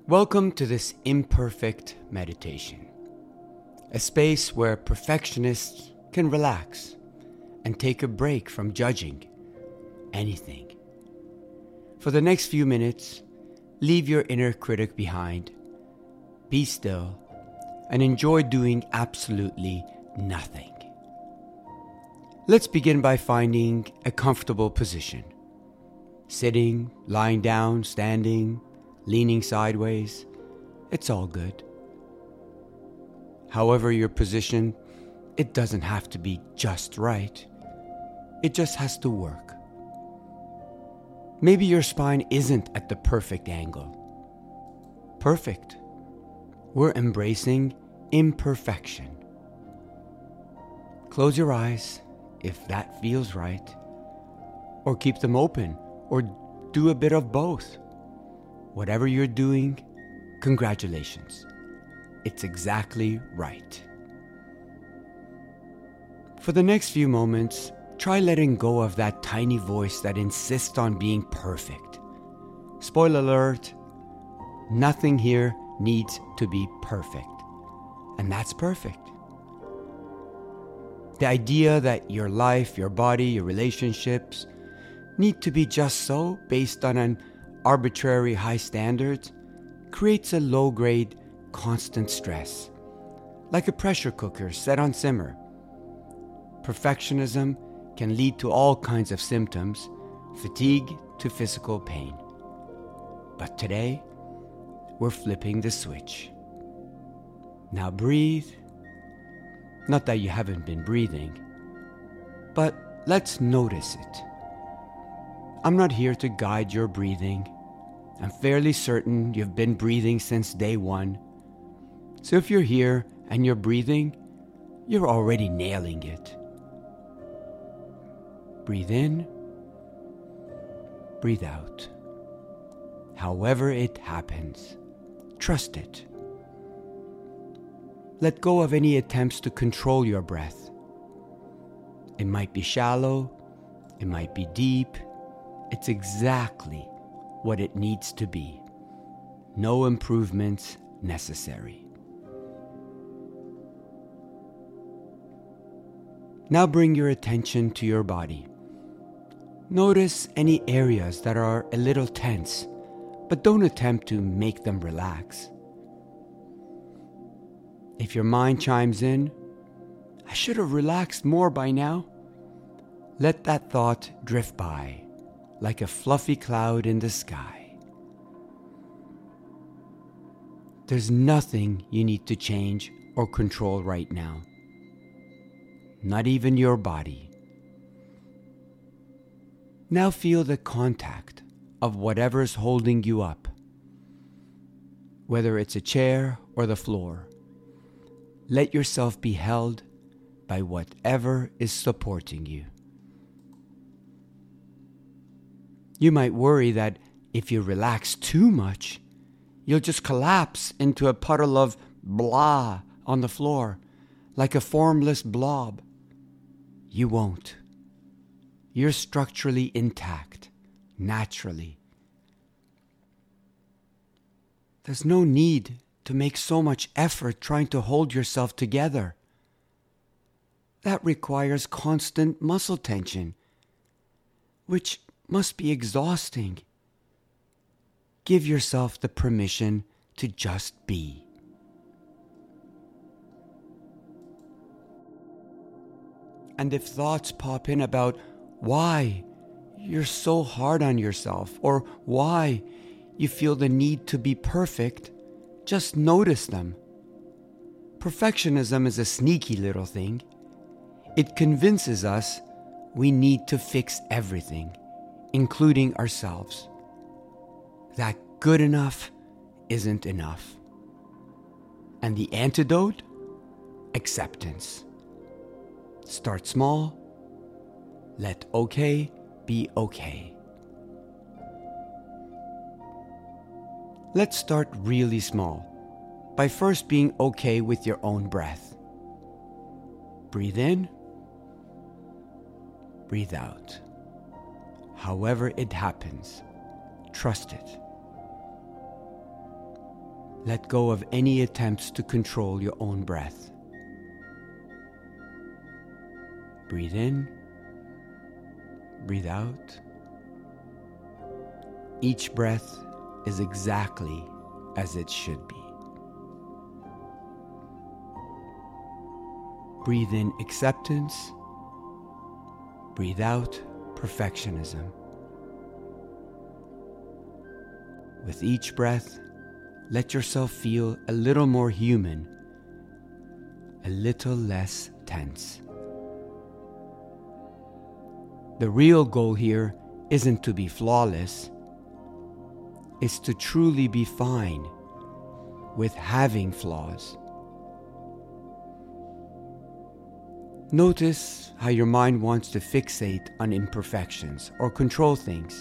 Welcome to this imperfect meditation, a space where perfectionists can relax and take a break from judging anything. For the next few minutes, leave your inner critic behind, be still, and enjoy doing absolutely nothing. Let's begin by finding a comfortable position. Sitting, lying down, standing, leaning sideways, it's all good. However your position, it doesn't have to be just right. It just has to work. Maybe your spine isn't at the perfect angle. Perfect. We're embracing imperfection. Close your eyes if that feels right, or keep them open, or do a bit of both. Whatever you're doing, congratulations. It's exactly right. For the next few moments, try letting go of that tiny voice that insists on being perfect. Spoiler alert, nothing here needs to be perfect. And that's perfect. The idea that your life, your body, your relationships need to be just so based on an arbitrary high standards creates a low-grade, constant stress, like a pressure cooker set on simmer. Perfectionism can lead to all kinds of symptoms, fatigue to physical pain. But today, we're flipping the switch. Now breathe. Not that you haven't been breathing, but let's notice it. I'm not here to guide your breathing. I'm fairly certain you've been breathing since day one. So if you're here and you're breathing, you're already nailing it. Breathe in, breathe out. However it happens, trust it. Let go of any attempts to control your breath. It might be shallow, it might be deep. It's exactly what it needs to be. No improvements necessary. Now bring your attention to your body. Notice any areas that are a little tense, but don't attempt to make them relax. If your mind chimes in, I should have relaxed more by now, let that thought drift by like a fluffy cloud in the sky. There's nothing you need to change or control right now. Not even your body. Now feel the contact of whatever's holding you up. Whether it's a chair or the floor, let yourself be held by whatever is supporting you. You might worry that if you relax too much, you'll just collapse into a puddle of blah on the floor, like a formless blob. You won't. You're structurally intact, naturally. There's no need to make so much effort trying to hold yourself together. That requires constant muscle tension, which must be exhausting. Give yourself the permission to just be. And if thoughts pop in about why you're so hard on yourself or why you feel the need to be perfect, just notice them. Perfectionism is a sneaky little thing. It convinces us we need to fix everything, including ourselves. That good enough isn't enough. And the antidote? Acceptance. Start small. Let okay be okay. Let's start really small by first being okay with your own breath. Breathe in. Breathe out. However it happens, trust it. Let go of any attempts to control your own breath. Breathe in, breathe out. Each breath is exactly as it should be. Breathe in acceptance, breathe out perfectionism. With each breath, let yourself feel a little more human, a little less tense. The real goal here isn't to be flawless, it's to truly be fine with having flaws. Notice how your mind wants to fixate on imperfections or control things.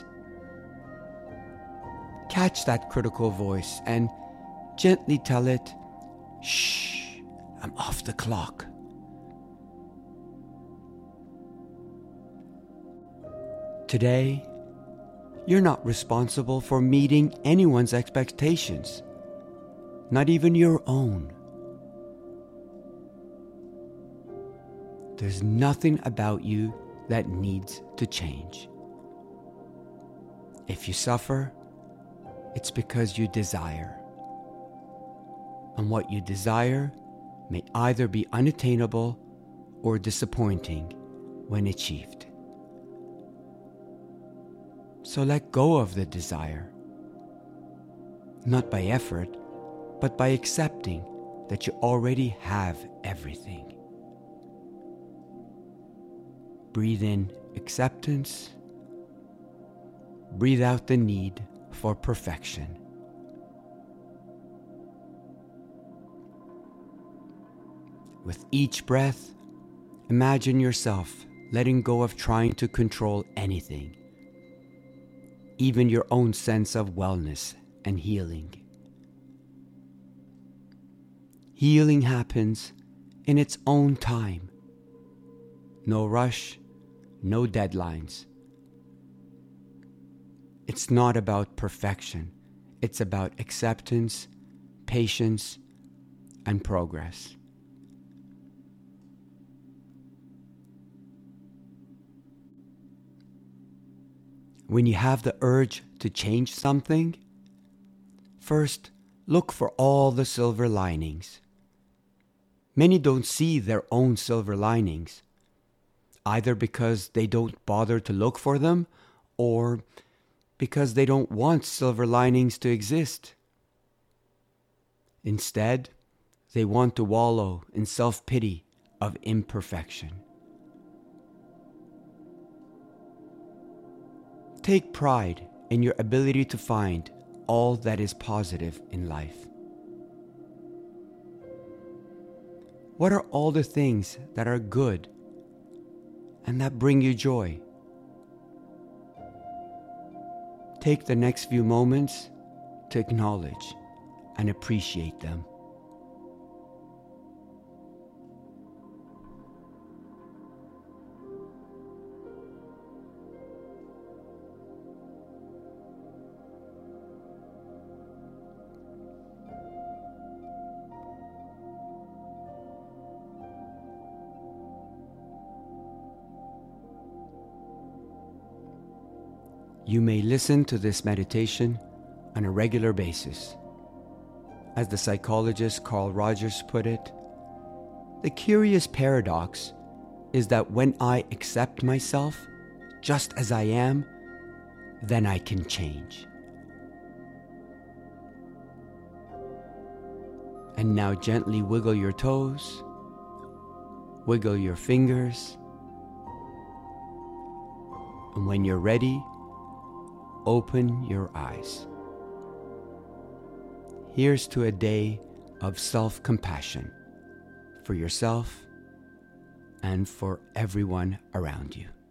Catch that critical voice and gently tell it, "Shh, I'm off the clock." Today, you're not responsible for meeting anyone's expectations, not even your own. There's nothing about you that needs to change. If you suffer, it's because you desire. And what you desire may either be unattainable or disappointing when achieved. So let go of the desire, not by effort, but by accepting that you already have everything. Breathe in acceptance, breathe out the need for perfection. With each breath, imagine yourself letting go of trying to control anything, even your own sense of wellness and healing. Healing happens in its own time. No rush, no deadlines. It's not about perfection. It's about acceptance, patience, and progress. When you have the urge to change something, first look for all the silver linings. Many don't see their own silver linings, either because they don't bother to look for them or because they don't want silver linings to exist. Instead, they want to wallow in self-pity of imperfection. Take pride in your ability to find all that is positive in life. What are all the things that are good and that bring you joy? Take the next few moments to acknowledge and appreciate them. You may listen to this meditation on a regular basis. As the psychologist Carl Rogers put it, the curious paradox is that when I accept myself just as I am, then I can change. And now gently wiggle your toes, wiggle your fingers, and when you're ready, open your eyes. Here's to a day of self-compassion for yourself and for everyone around you.